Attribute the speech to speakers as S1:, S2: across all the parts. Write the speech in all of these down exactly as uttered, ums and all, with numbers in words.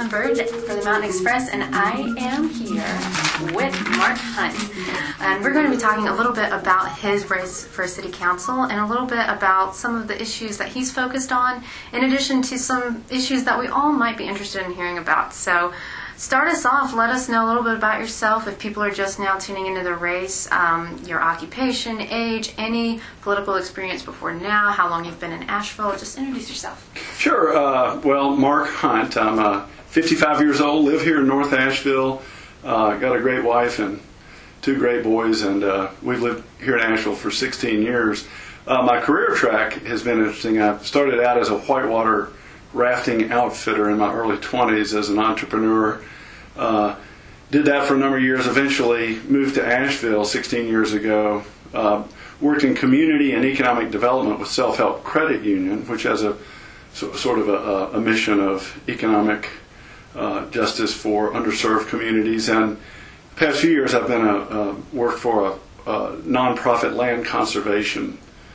S1: Caitlin Bird for the Mountain Express, and I am here with Mark Hunt. And we're going to be talking a little bit about his race for City Council and a little bit about some of the issues that he's focused on, in addition to some issues that we all might be interested in hearing about. So start us off. Let us know a little bit about yourself if people are just now tuning into the race, um, your occupation, age, any political experience before now, how long you've been in Asheville. Just introduce yourself.
S2: Sure. Uh, well, Mark Hunt. I'm uh, fifty-five years old, live here in North Asheville, uh, got a great wife and two great boys, and uh, we've lived here in Asheville for sixteen years. Uh, my career track has been interesting. I started out as a whitewater rafting outfitter in my early twenties as an entrepreneur. Uh, did that for a number of years, eventually moved to Asheville sixteen years ago, uh, worked in community and economic development with Self-Help Credit Union, which has a so, sort of a, a mission of economic uh, justice for underserved communities. And the past few years I've been a, a worked for a, a nonprofit land conservation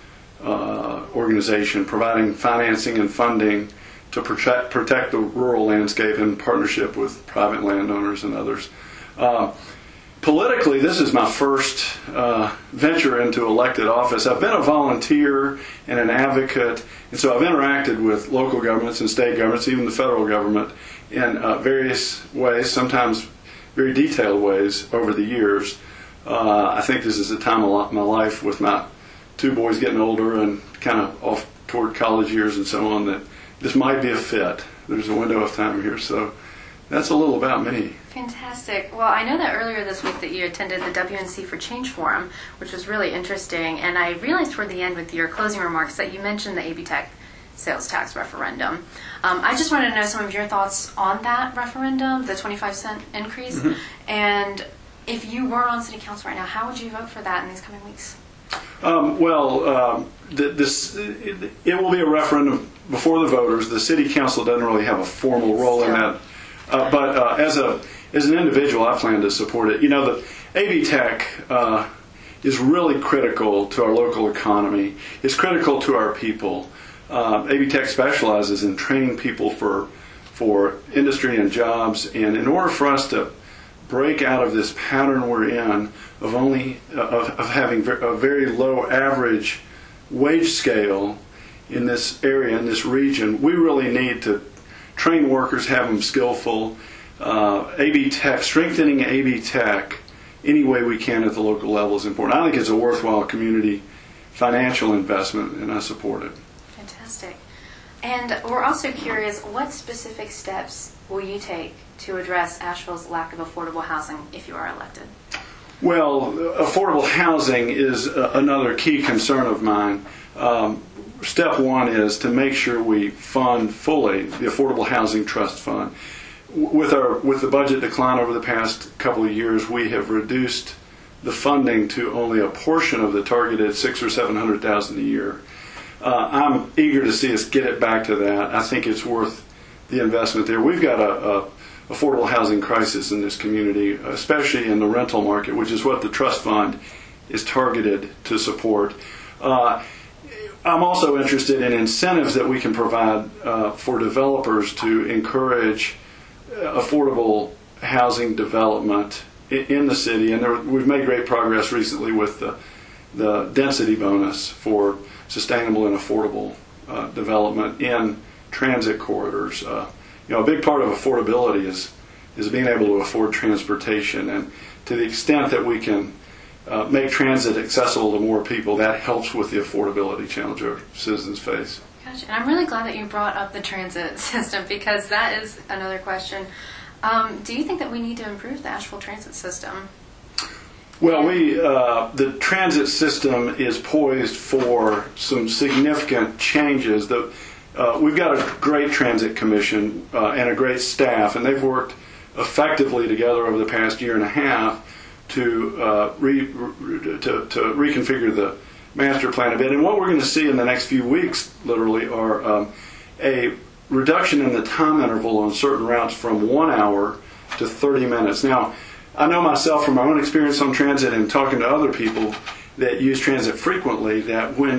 S2: uh, organization providing financing and funding to protect, protect the rural landscape in partnership with private landowners and others. Uh, politically, this is my first uh, venture into elected office. I've been a volunteer and an advocate, and so I've interacted with local governments and state governments, even the federal government, in uh, various ways, sometimes very detailed ways over the years. Uh, I think this is a time of my life with my two boys getting older and kind of off toward college years and so on that this might be a fit. There's a window of time here, so that's a little about me.
S1: Fantastic. Well, I know that earlier this week that you attended the W N C for Change Forum, which was really interesting, and I realized toward the end with your closing remarks that you mentioned the A B Tech sales tax referendum. Um, I just wanted to know some of your thoughts on that referendum, the twenty-five cent increase, mm-hmm. and if you were on City Council right now, how would you vote for that in these coming weeks?
S2: Um, well, um, this it, it will be a referendum before the voters. The City Council doesn't really have a formal role in that, uh, but uh, as a as an individual, I plan to support it. You know, the A B Tech uh, is really critical to our local economy. It's critical to our people. Uh, A B Tech specializes in training people for for industry and jobs, and in order for us to break out of this pattern we're in of only uh, of, of having a very low average wage scale in this area, in this region, we really need to train workers, have them skillful. Uh, A B Tech, strengthening A B Tech any way we can at the local level is important. I think it's a worthwhile community financial investment, and I support it.
S1: Fantastic. And we're also curious, what specific steps will you take to address Asheville's lack of affordable housing if you are elected?
S2: Well, affordable housing is uh, another key concern of mine. Um, step one is to make sure we fund fully the Affordable Housing Trust Fund. With our with the budget decline over the past couple of years, we have reduced the funding to only a portion of the targeted six or seven hundred thousand a year. Uh, I'm eager to see us get it back to that. I think it's worth the investment there. We've got a, a affordable housing crisis in this community, especially in the rental market, which is what the trust fund is targeted to support. Uh, I'm also interested in incentives that we can provide uh, for developers to encourage affordable housing development in, in the city, and there, we've made great progress recently with the, the density bonus for sustainable and affordable uh, development in transit corridors. Uh, You know, a big part of affordability is is being able to afford transportation, and to the extent that we can uh, make transit accessible to more people, that helps with the affordability challenge our citizens face.
S1: Gotcha. And I'm really glad that you brought up the transit system, because that is another question. Um, do you think that we need to improve the Asheville transit system?
S2: Well, we uh, the transit system is poised for some significant changes. The Uh, we've got a great transit commission uh, and a great staff, and they've worked effectively together over the past year and a half to uh, re, to, to reconfigure the master plan a bit. And what we're going to see in the next few weeks, literally, are um, a reduction in the time interval on certain routes from one hour to thirty minutes. Now, I know myself from my own experience on transit and talking to other people that use transit frequently that when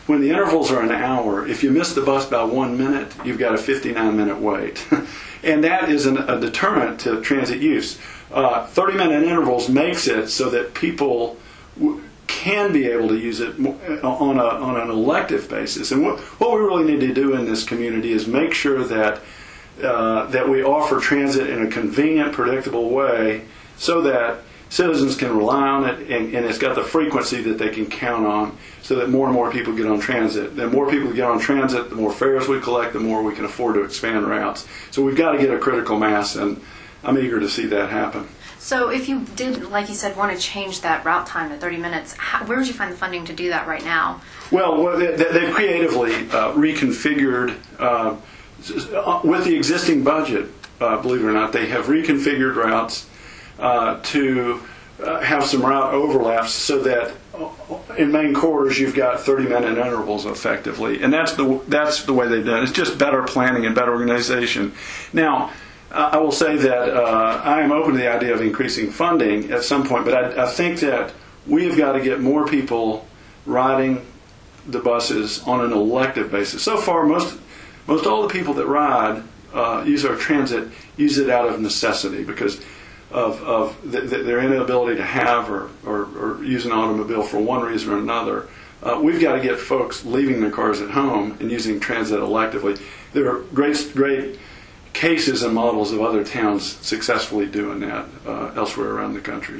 S2: when the intervals are an hour, if you miss the bus by one minute, you've got a fifty-nine minute wait. And that is an, a deterrent to transit use. Uh, thirty minute intervals makes it so that people w- can be able to use it on, a, on an elective basis. And what, what we really need to do in this community is make sure that uh, that we offer transit in a convenient, predictable way so that citizens can rely on it, and, and it's got the frequency that they can count on, so that more and more people get on transit. The more people get on transit, the more fares we collect, the more we can afford to expand routes. So we've got to get a critical mass, and I'm eager to see that happen.
S1: So if you did, like you said, want to change that route time to thirty minutes, how, where would you find the funding to do that right now?
S2: Well, they, they've creatively uh, reconfigured, uh, with the existing budget, uh, believe it or not, they have reconfigured routes uh, to uh, have some route overlaps so that in main corridors you've got thirty minute intervals effectively. And that's the, that's the way they've done it. It's just better planning and better organization. Now, I will say that uh, I am open to the idea of increasing funding at some point, but I, I think that we've got to get more people riding the buses on an elective basis. So far, most most all the people that ride uh, use our transit use it out of necessity because of, of th- th- their inability to have or, or, or use an automobile for one reason or another. Uh, we've got to get folks leaving their cars at home and using transit electively. There are great great cases and models of other towns successfully doing that uh, elsewhere around the country.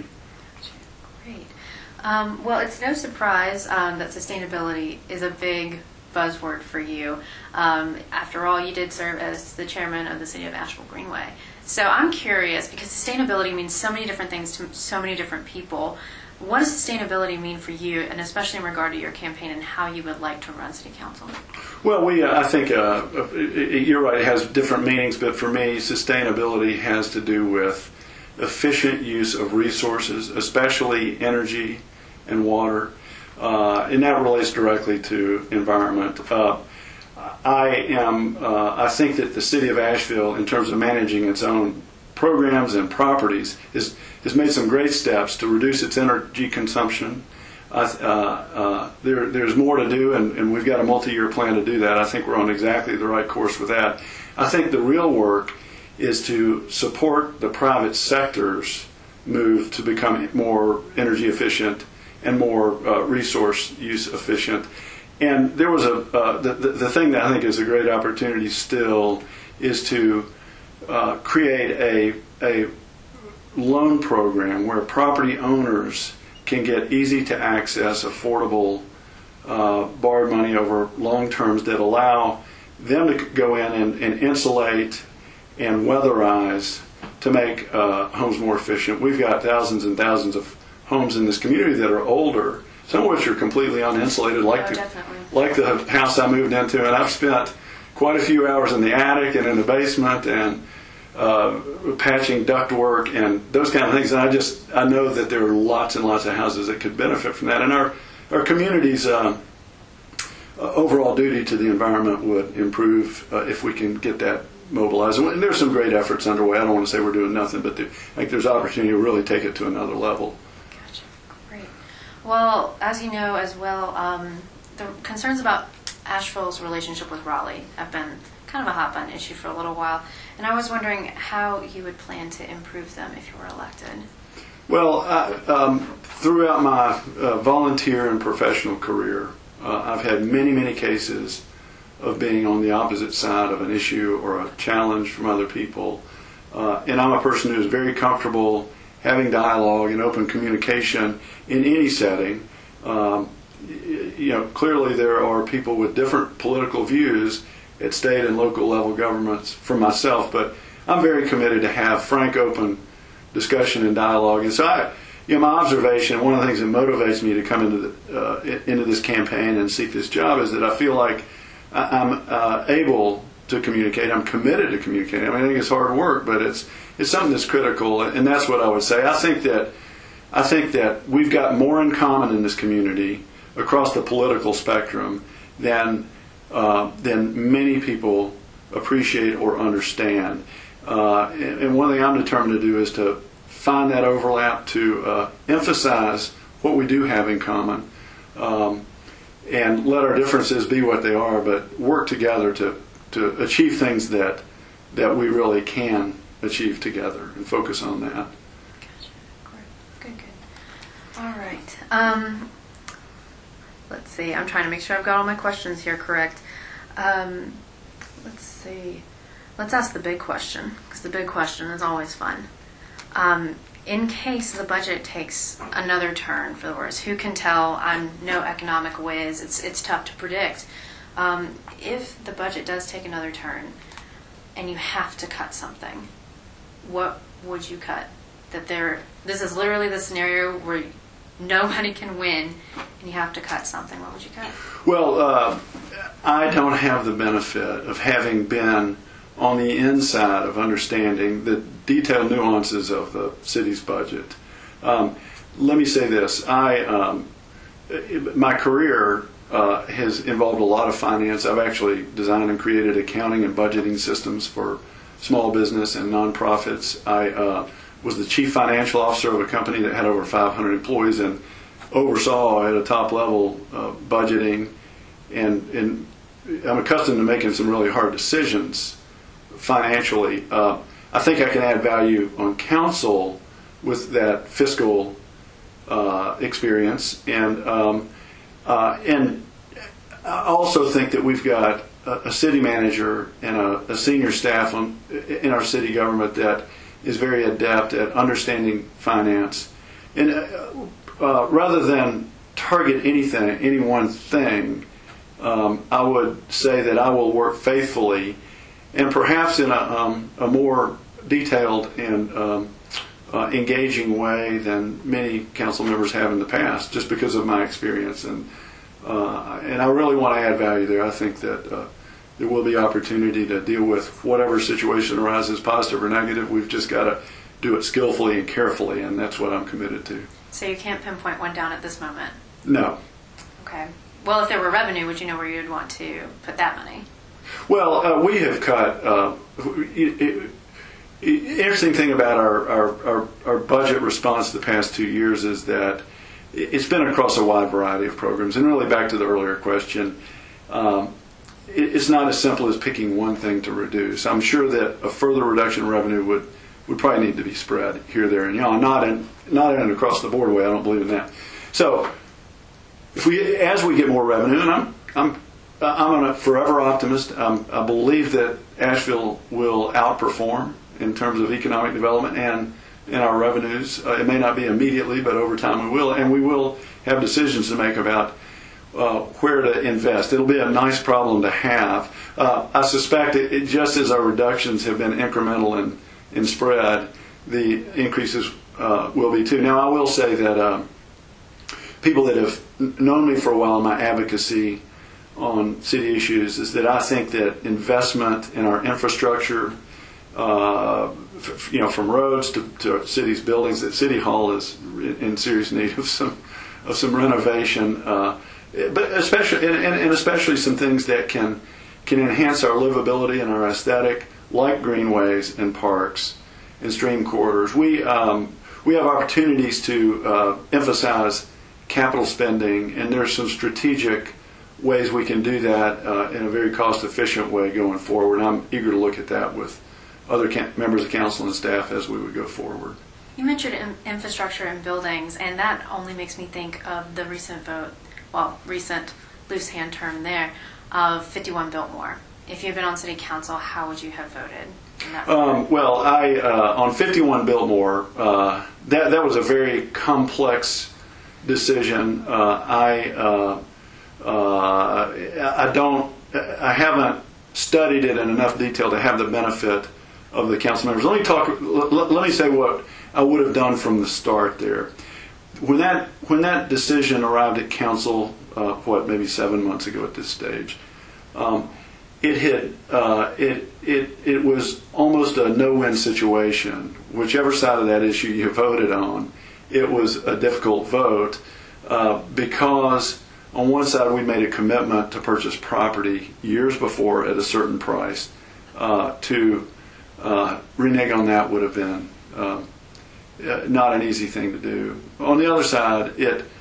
S1: Great. Um, well, it's no surprise um, that sustainability is a big buzzword for you. Um, after all, you did serve as the chairman of the City of Asheville Greenway. So I'm curious, because sustainability means so many different things to so many different people. What does sustainability mean for you, and especially in regard to your campaign and how you would like to run City Council?
S2: Well, we, uh, I think uh, you're right, it has different meanings, but for me, sustainability has to do with efficient use of resources, especially energy and water, uh, and that relates directly to environment. Uh, I am, uh, I think that the City of Asheville, in terms of managing its own programs and properties, is, has made some great steps to reduce its energy consumption. Uh, uh, there, there's more to do, and, and we've got a multi-year plan to do that. I think we're on exactly the right course with that. I think the real work is to support the private sector's move to become more energy efficient and more uh, resource use efficient. And there was a uh, the, the the thing that I think is a great opportunity still is to uh, create a a loan program where property owners can get easy to access, affordable uh, borrowed money over long terms that allow them to go in and, and insulate and weatherize to make uh, homes more efficient. We've got thousands and thousands of homes in this community that are older, some of which are completely uninsulated, like,
S1: oh,
S2: the, like the house I moved into, and I've spent quite a few hours in the attic and in the basement and uh, patching ductwork and those kind of things. And I just I know that there are lots and lots of houses that could benefit from that. And our our community's uh, overall duty to the environment would improve uh, if we can get that mobilized. And there's some great efforts underway. I don't want to say we're doing nothing, but there, I think there's opportunity to really take it to another level.
S1: Gotcha. Great. Well, as you know as well, um, the concerns about Asheville's relationship with Raleigh have been kind of a hot button issue for a little while, and I was wondering how you would plan to improve them if you were elected.
S2: Well, I, um, throughout my uh, volunteer and professional career, uh, I've had many, many cases of being on the opposite side of an issue or a challenge from other people, uh, and I'm a person who is very comfortable having dialogue and open communication in any setting. Um, you know, clearly there are people with different political views at state and local level governments from myself, but I'm very committed to have frank, open discussion and dialogue. And so, I, you know, my observation, one of the things that motivates me to come into the, uh, into this campaign and seek this job is that I feel like I'm uh, able to communicate. I'm committed to communicating. I mean, I think it's hard work, but it's it's something that's critical, and that's what I would say. I think that I think that we've got more in common in this community across the political spectrum than uh, than many people appreciate or understand. Uh, and, and one thing I'm determined to do is to find that overlap, to uh, emphasize what we do have in common, um, and let our differences be what they are, but work together to, to achieve things that that we really can achieve together and focus on that.
S1: Gotcha. Good, good. All right. Um, let's see. I'm trying to make sure I've got all my questions here correct. Um, let's see. Let's ask the big question, because the big question is always fun. Um, in case the budget takes another turn for the worse, who can tell? I'm no economic whiz. It's it's tough to predict. Um, if the budget does take another turn, and you have to cut something, what would you cut? That there, this is literally the scenario where nobody can win, and you have to cut something. What would you cut?
S2: Well, uh, I don't have the benefit of having been on the inside of understanding the detailed nuances of the city's budget. Um, let me say this: I, um, my career uh, has involved a lot of finance. I've actually designed and created accounting and budgeting systems for small business and nonprofits. I uh, was the chief financial officer of a company that had over five hundred employees and oversaw at a top level uh, budgeting. And, and I'm accustomed to making some really hard decisions financially. Uh, I think I can add value on council with that fiscal uh, experience. And, um, uh, and I also think that we've got a, a city manager and a, a senior staff on, in our city government that is very adept at understanding finance. And uh, uh, rather than target anything, any one thing, um, I would say that I will work faithfully and perhaps in a, um, a more detailed and um, uh, engaging way than many council members have in the past, just because of my experience. And uh, and I really want to add value there. I think that uh, there will be opportunity to deal with whatever situation arises, positive or negative. We've just got to do it skillfully and carefully, and that's what I'm committed to.
S1: So you can't pinpoint one down at this moment?
S2: No.
S1: Okay. Well, if there were revenue, would you know where you'd want to put that money?
S2: Well, uh, we have cut. Uh, it, it, interesting thing about our, our, our, our budget response the past two years is that it's been across a wide variety of programs. And really, back to the earlier question, um, it, it's not as simple as picking one thing to reduce. I'm sure that a further reduction in revenue would, would probably need to be spread here, there, and yon. Not in not in an across the board way. I don't believe in that. So, if we as we get more revenue, and I'm I'm I'm a forever optimist. Um, I believe that Asheville will outperform in terms of economic development and in our revenues. Uh, it may not be immediately, but over time we will, and we will have decisions to make about uh, where to invest. It'll be a nice problem to have. Uh, I suspect it, it, just as our reductions have been incremental in, in spread, the increases uh, will be too. Now, I will say that uh, people that have known me for a while in my advocacy on city issues is that I think that investment in our infrastructure, uh, f- you know, from roads to, to cities' buildings, that City Hall is in serious need of some of some renovation, uh, but especially and, and especially some things that can can enhance our livability and our aesthetic, like greenways and parks and stream corridors. We um, we have opportunities to uh, emphasize capital spending, and there's some strategic ways we can do that uh, in a very cost-efficient way going forward. And I'm eager to look at that with other ca- members of council and staff as we would go forward.
S1: You mentioned in- infrastructure and buildings, and that only makes me think of the recent vote, well, recent loose hand term there, of fifty-one Biltmore. If you had been on city council, how would you have voted in that?
S2: Um, well, I uh, on fifty-one Biltmore, uh, that that was a very complex decision. Uh, I uh, uh, I don't I haven't studied it in enough detail to have the benefit of the council members. Let me talk. Let, let me say what I would have done from the start there. When that when that decision arrived at council, uh, what maybe seven months ago at this stage, um, it hit. Uh, it it it was almost a no-win situation. Whichever side of that issue you voted on, it was a difficult vote uh, because on one side we made a commitment to purchase property years before at a certain price. Uh, to uh, renege on that would have been uh, not an easy thing to do. On the other side, it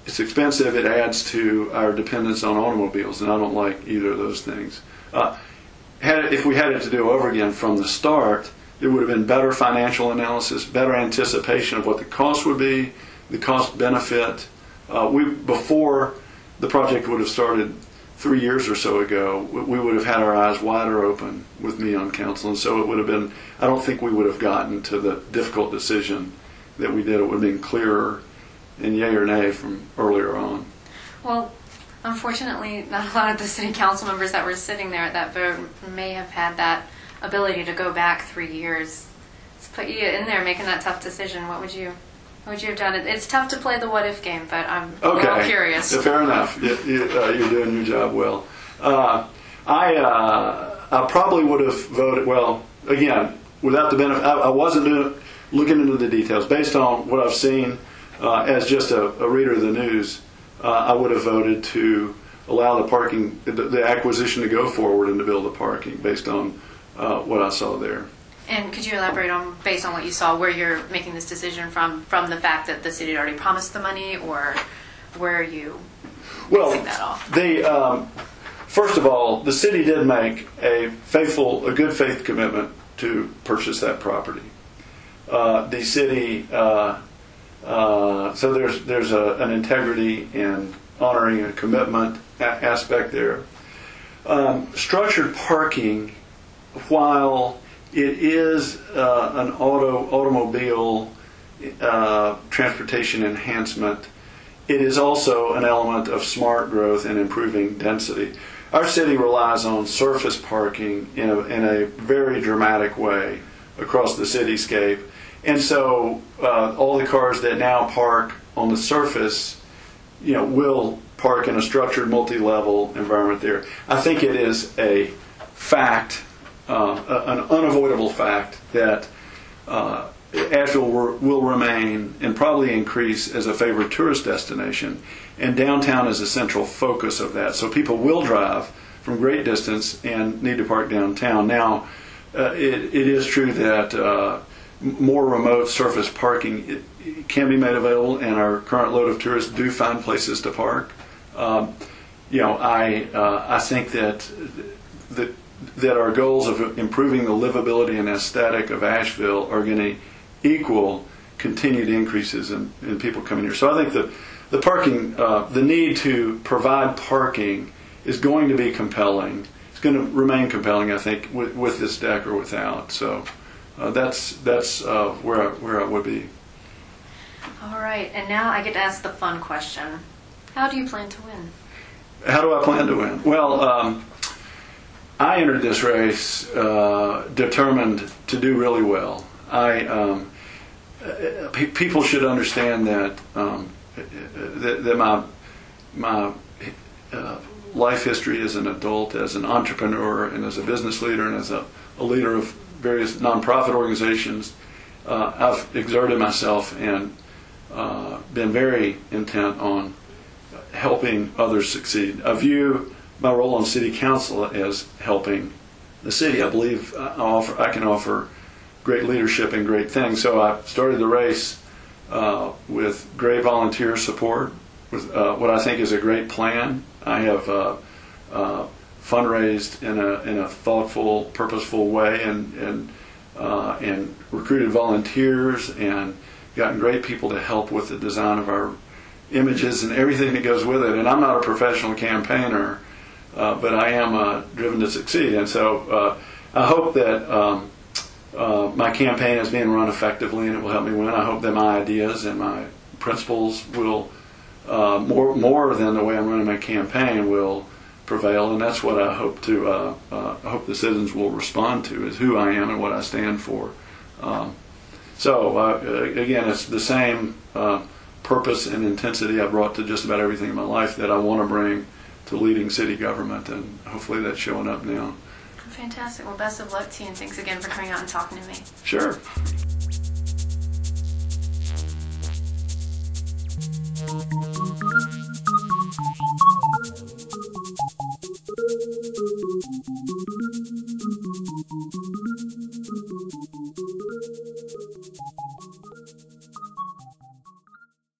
S2: it's expensive. It adds to our dependence on automobiles, and I don't like either of those things. Uh, had it, if we had it to do over again from the start, there would have been better financial analysis, better anticipation of what the cost would be, the cost benefit. Uh, we before the project would have started three years or so ago, we would have had our eyes wider open with me on council, and so it would have been. I don't think we would have gotten to the difficult decision that we did. It would have been clearer in yay or nay from earlier on.
S1: Well, unfortunately, not a lot of the city council members that were sitting there at that vote may have had that ability to go back three years. Let's put you in there making that tough decision. What would you, what would you have done? It, it's tough to play the what if game, but I'm
S2: okay.
S1: a little curious.
S2: Yeah, fair enough. You, you, uh, you're doing your job well. Uh, I uh, I probably would have voted. Well, again, without the benefit, I, I wasn't doing, looking into the details based on what I've seen. Uh, as just a, a reader of the news, uh, I would have voted to allow the parking, the, the acquisition to go forward and to build the parking based on uh, what I saw there.
S1: And could you elaborate on, based on what you saw, where you're making this decision from, from the fact that the city had already promised the money, or where are you
S2: well,
S1: basing that off?
S2: The, um, first of all, the city did make a faithful, a good faith commitment to purchase that property. Uh, the city... Uh, Uh, so there's there's a, an integrity and honoring a commitment a- aspect there. Um, structured parking, while it is uh, an auto automobile uh, transportation enhancement, it is also an element of smart growth and improving density. Our city relies on surface parking in a, in a very dramatic way across the cityscape. And so uh, all the cars that now park on the surface, you know, will park in a structured multi-level environment there. I think it is a fact, uh, an unavoidable fact, that uh, Asheville will remain and probably increase as a favored tourist destination, and downtown is a central focus of that. So people will drive from great distance and need to park downtown. Now, uh, it, it is true that uh, more remote surface parking it, it can be made available, and our current load of tourists do find places to park. Um, you know, I uh, I think that that that our goals of improving the livability and aesthetic of Asheville are going to equal continued increases in, in people coming here. So I think that the parking, uh, the need to provide parking is going to be compelling. It's going to remain compelling, I think, with, with this deck or without. So. Uh, that's that's uh, where I, where I would be.
S1: All right, and now I get to ask the fun question: how do you plan to win?
S2: How do I plan to win? Well, um, I entered this race uh, determined to do really well. I um, pe- people should understand that um, that, that my my uh, life history as an adult, as an entrepreneur, and as a business leader, and as a, a leader of various nonprofit organizations, uh, I've exerted myself and uh, been very intent on helping others succeed. I view my role on city council as helping the city. I believe I, offer, I can offer great leadership and great things. So I started the race uh, with great volunteer support, with uh, what I think is a great plan. I have uh, uh, fundraised in a in a thoughtful, purposeful way, and and uh, and recruited volunteers and gotten great people to help with the design of our images and everything that goes with it. And I'm not a professional campaigner, uh, but I am uh, driven to succeed. And so uh, I hope that um, uh, my campaign is being run effectively, and it will help me win. I hope that my ideas and my principles will uh, more more than the way I'm running my campaign will prevail, and that's what I hope to. Uh, uh, I hope the citizens will respond to, is who I am and what I stand for. Um, so uh, again, it's the same uh, purpose and intensity I brought to just about everything in my life that I want to bring to leading city government, and hopefully that's showing up now.
S1: Fantastic. Well, best of luck to you, and thanks again for coming out and talking to me.
S2: Sure.